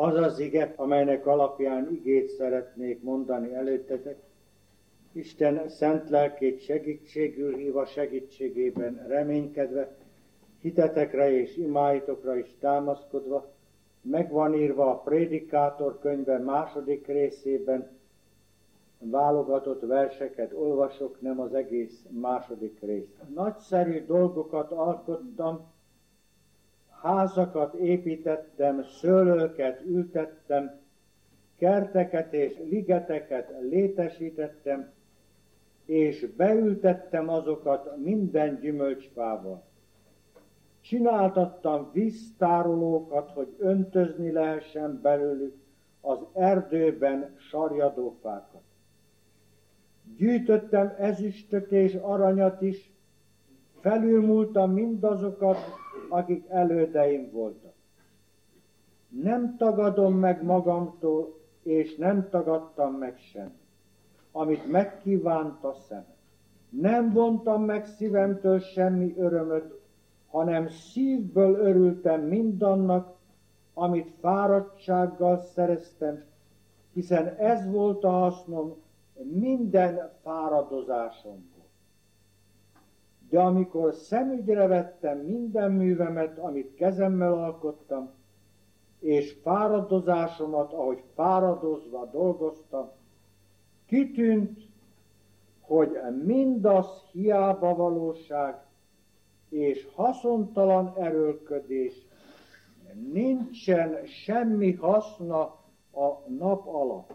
Az az ige, amelynek alapján igét szeretnék mondani előttetek. Isten szent lelkét segítségül hív, segítségében reménykedve, hitetekre és imáitokra is támaszkodva, megvan írva a Prédikátor könyve 2. részében, válogatott verseket olvasok, nem az egész 2. részt. Nagyszerű dolgokat alkottam, házakat építettem, szőlőket ültettem, kerteket és ligeteket létesítettem, és beültettem azokat minden gyümölcsfával. Csináltattam víztárolókat, hogy öntözni lehessen belőlük az erdőben sarjadó fákat. Gyűjtöttem ezüstöt és aranyat is, felülmúltam mindazokat, akik elődeim voltak. Nem tagadom meg magamtól, és nem tagadtam meg semmit, amit megkívánt a szemem. Nem vontam meg szívemtől semmi örömöt, hanem szívből örültem mindannak, amit fáradtsággal szereztem, hiszen ez volt a hasznom minden fáradozásomból. De amikor szemügyre vettem minden művemet, amit kezemmel alkottam, és fáradozásomat, ahogy fáradozva dolgoztam, kitűnt, hogy mindaz hiába valóság és haszontalan erőlködés, nincsen semmi haszna a nap alatt.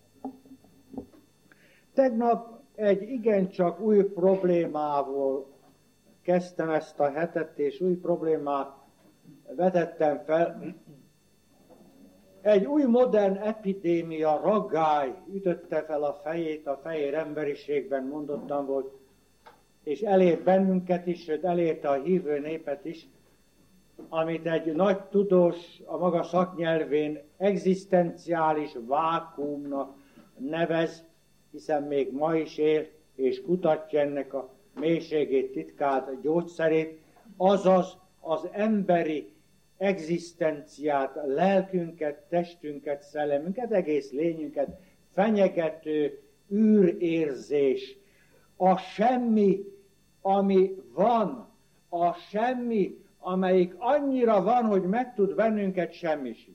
Tegnap egy igencsak új problémával kezdtem ezt a hetet, és új problémát vetettem fel. Egy új modern epidémia, ragály ütötte fel a fejét, a fehér emberiségben mondottam volt, és elért bennünket is, sőt elérte a hívő népet is, amit egy nagy tudós a maga szaknyelvén egzisztenciális vákuumnak nevez, hiszen még ma is él, és kutatja ennek a mélységét, titkát, gyógyszerét, azaz az emberi egzisztenciát, lelkünket, testünket, szellemünket, egész lényünket fenyegető űrérzés, a semmi, ami van, a semmi, amelyik annyira van, hogy meg tud bennünket semmisíteni.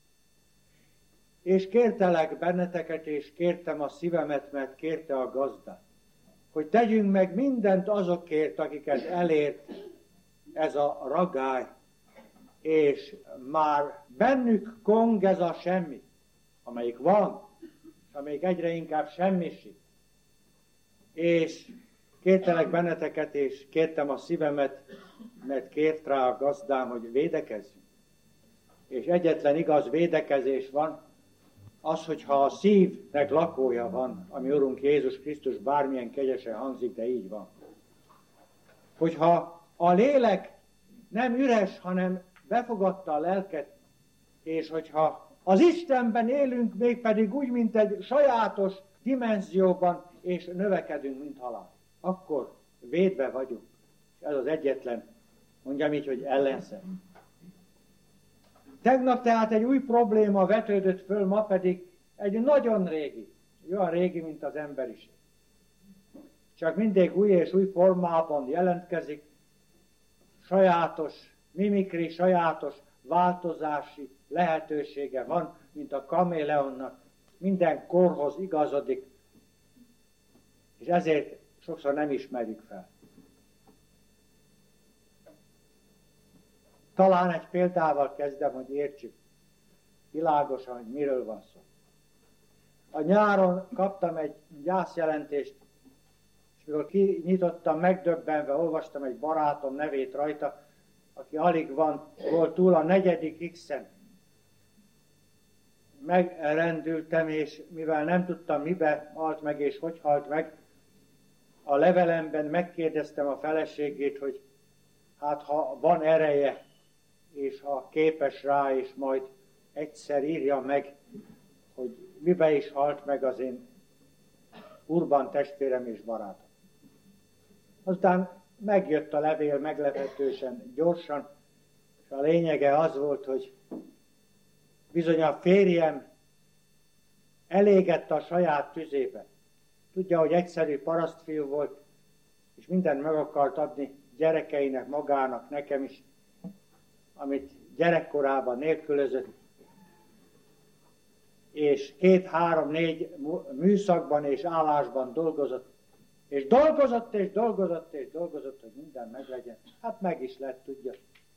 És kértelek benneteket, és kértem a szívemet, mert kérte a Gazda, hogy tegyünk meg mindent azokért, akiket elért ez a ragály, és már bennük kong ez a semmi, amelyik van, és amelyik egyre inkább semmisít. És kértelek benneteket, és kértem a szívemet, mert kért rá a Gazdám, hogy védekezzünk. És egyetlen igaz védekezés van, az, hogyha a szívnek lakója van, ami Urunk Jézus Krisztus, bármilyen kegyesen hangzik, de így van. Hogyha a lélek nem üres, hanem befogadta a lelket, és hogyha az Istenben élünk, mégpedig úgy, mint egy sajátos dimenzióban, és növekedünk, mint halál, akkor védve vagyunk. És ez az egyetlen, mondjam így, hogy ellenszer. Tegnap tehát egy új probléma vetődött föl, ma pedig egy nagyon régi, olyan régi, mint az emberiség. Csak mindig új és új formában jelentkezik, sajátos mimikri, sajátos változási lehetősége van, mint a kaméleonnak, minden korhoz igazodik, és ezért sokszor nem ismerjük fel. Talán egy példával kezdem, hogy értsük világosan, hogy miről van szó. A nyáron kaptam egy gyászjelentést, és mikor kinyitottam, megdöbbenve olvastam egy barátom nevét rajta, aki alig volt túl a 4. X-en. Megrendültem, és mivel nem tudtam, mibe halt meg, és hogy halt meg, a levelemben megkérdeztem a feleségét, hogy hát ha van ereje, és ha képes rá, és majd egyszer írja meg, hogy mibe is halt meg az én Urban testvérem és barátom. Aztán megjött a levél meglepetősen gyorsan, és a lényege az volt, hogy Bizony a férjem elégett a saját tüzébe. Tudja, hogy egyszerű parasztfiú volt, és mindent meg akart adni gyerekeinek, magának, nekem is, amit gyerekkorában nélkülözött. És 2, 3, 4 műszakban és állásban dolgozott. És dolgozott, és dolgozott, és dolgozott, hogy minden meglegyen. Hát meg is lett, tudja.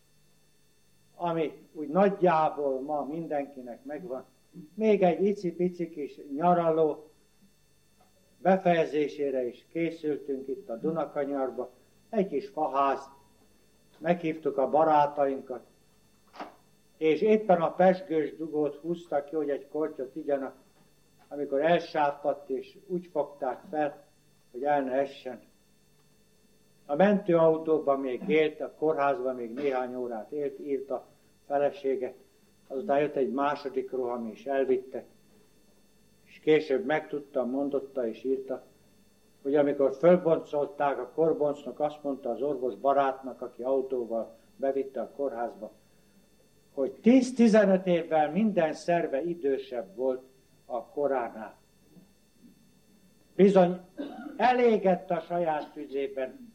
Ami úgy nagyjából ma mindenkinek megvan. Még egy icipici kis nyaraló befejezésére is készültünk itt a Dunakanyarba. Egy kis faház. Meghívtuk a barátainkat. És éppen a pezsgős dugót húztak ki, hogy egy kortyot igyanak, amikor elsápadt, és úgy fogták fel, hogy el ne essen. A mentőautóban még élt, a kórházban még néhány órát élt, írt a felesége. Azután jött egy második roham, és elvitte. És később megtudta, mondotta és írta, hogy amikor fölboncolták, a korboncnok azt mondta az orvos barátnak, aki autóval bevitte a kórházba, hogy 10-15 évvel minden szerve idősebb volt a koránál. Bizony elégett a saját tüzében.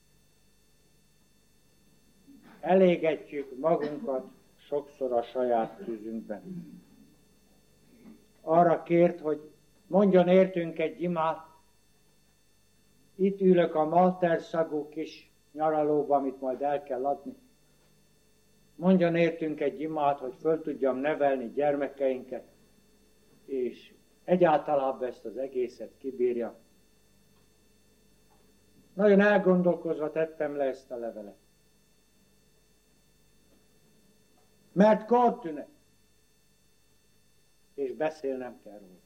Elégetjük magunkat sokszor a saját tüzünkben. Arra kért, hogy mondjon értünk egy imát. Itt ülök a malterszagú kis nyaralóba, amit majd el kell adni. Mondjon értünk egy imát, hogy föl tudjam nevelni gyermekeinket, és egyáltalán ezt az egészet kibírjam. Nagyon elgondolkozva tettem le ezt a levelet. Mert kortünet, és beszélnem kell róla.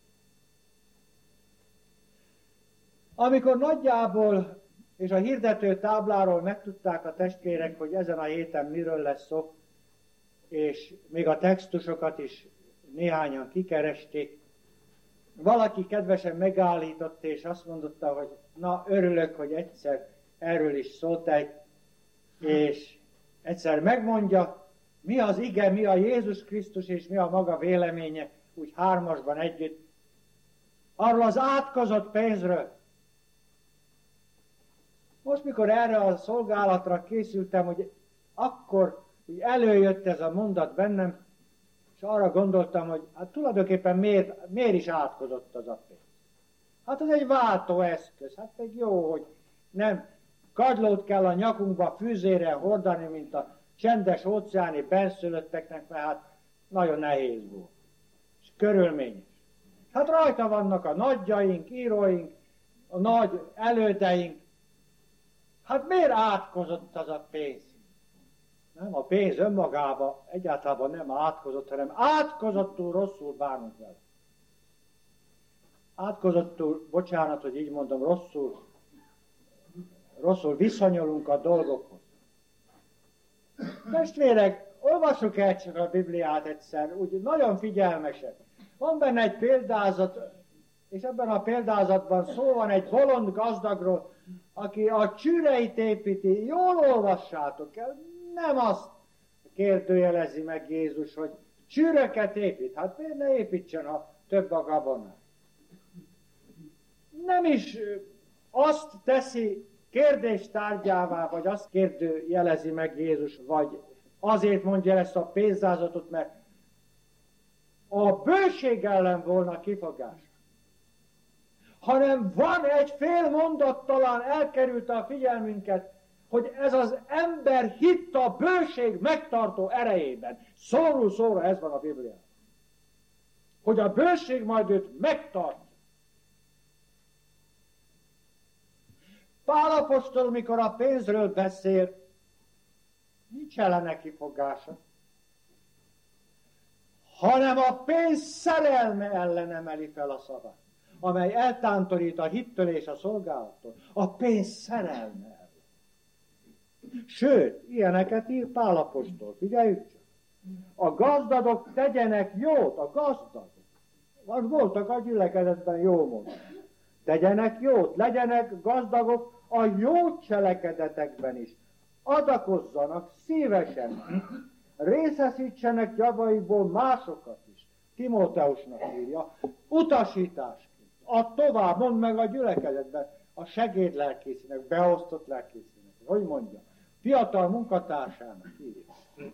Amikor nagyjából és a hirdető tábláról megtudták a testvérek, hogy ezen a héten miről lesz szó, és még a textusokat is néhányan kikeresték, valaki kedvesen megállított, és azt mondotta, hogy na, örülök, hogy egyszer erről is szót ejt, és egyszer megmondja, mi az ige, mi a Jézus Krisztus, és mi a maga véleménye, úgy hármasban együtt, arról az átkozott pénzről. Most, mikor erre a szolgálatra készültem, hogy akkor úgy előjött ez a mondat bennem, és arra gondoltam, hogy hát tulajdonképpen miért is átkozott az a pénz. Hát ez egy váltóeszköz, hát még jó, hogy nem kagylót kell a nyakunkba fűzére hordani, mint a csendes óceáni benszülötteknek, mert hát nagyon nehéz volt, és körülményes. Hát rajta vannak a nagyjaink, íróink, a nagy elődeink. Hát miért átkozott az a pénz? Nem, a pénz önmagában egyáltalán nem átkozott, hanem átkozottul rosszul bánunk vele. Átkozottul, bocsánat, hogy így mondom, rosszul viszonyulunk a dolgokhoz. Testvérek, olvassuk el csak a Bibliát egyszer, úgy nagyon figyelmesen. Van benne egy példázat, és ebben a példázatban szó van egy bolond gazdagról, aki a csűreit építi. Jól olvassátok el, nem azt kérdőjelezi meg Jézus, hogy csűröket épít. Hát miért ne építsen, ha több a gabona? Nem is azt teszi kérdéstárgyává, vagy azt kérdőjelezi meg Jézus, vagy azért mondja ezt a pénzázatot, mert a bőség ellen volna kifogás. Hanem van egy fél mondat, talán elkerült a figyelmünket, hogy ez az ember hitt a bőség megtartó erejében. Szóról szóra ez van a Bibliában. Hogy a bőség majd őt megtartja. Pál apostol, mikor a pénzről beszél, nincs ellene kifogása, hanem a pénz szerelme ellen emeli fel a szavát, amely eltántorít a hittől és a szolgálattól. A pénz szerelme ellen. Sőt, ilyeneket ír Pál apostol, figyeljük csak. A gazdagok tegyenek jót, a gazdagok. Voltak a gyülekezetben jó módon. Tegyenek jót, legyenek gazdagok a jó cselekedetekben is. Adakozzanak szívesen. részesítsenek javaikból másokat is. Timóteusnak írja, utasításként. Add tovább, mondd meg a gyülekezetben, a segédlelkészének, beosztott lelkészének. Hogy mondja? Fiatal munkatársának írja.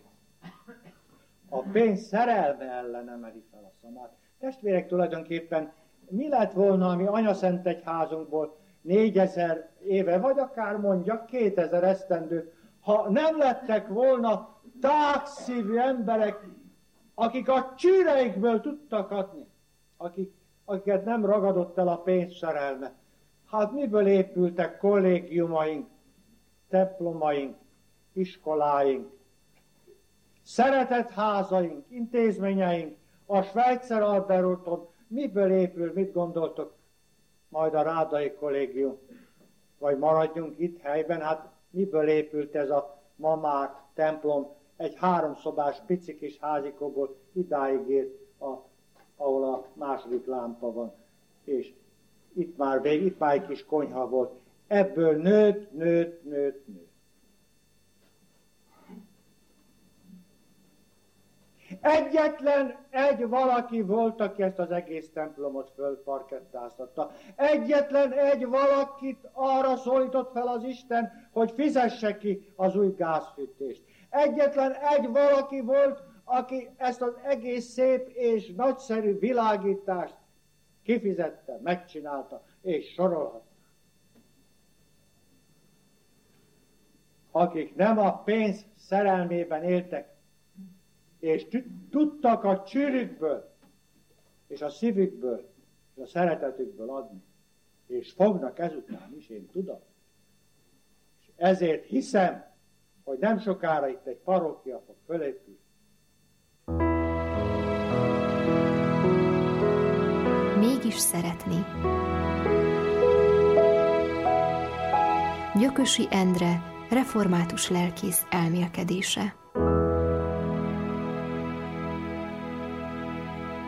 A pénz szerelme ellen emeli fel a szamát. Testvérek, tulajdonképpen mi lett volna, ami anyaszentegyházunkból 4000 éve, vagy akár mondjak 2000 esztendő, ha nem lettek volna tágszívű emberek, akik a csűreikből tudtak adni, akiket nem ragadott el a pénz szerelme. Hát miből épültek kollégiumaink, templomaink, iskoláink, szeretetházaink, intézményeink, a Schweitzer Alberton miből épül, mit gondoltok? Majd a Rádai Kollégium, vagy maradjunk itt helyben, hát miből épült ez a ma már templom, egy 3 szobás pici kis házikóból idáig ért, ahol a második lámpa van, és itt már egy kis konyha volt. Ebből nőtt. Egyetlen egy valaki volt, aki ezt az egész templomot fölparkettáztatta. Egyetlen egy valakit arra szólított fel az Isten, hogy fizesse ki az új gázfűtést. Egyetlen egy valaki volt, aki ezt az egész szép és nagyszerű világítást kifizette, megcsinálta, és sorolhatta. Akik nem a pénz szerelmében éltek, és tudtak a csűrükből, és a szívükből, és a szeretetükből adni. És fognak ezután is, én tudom. És ezért hiszem, hogy nem sokára itt egy parókia fog fölépülni. Mégis szeretni. Gyökösi Endre, református lelkész elmélkedése.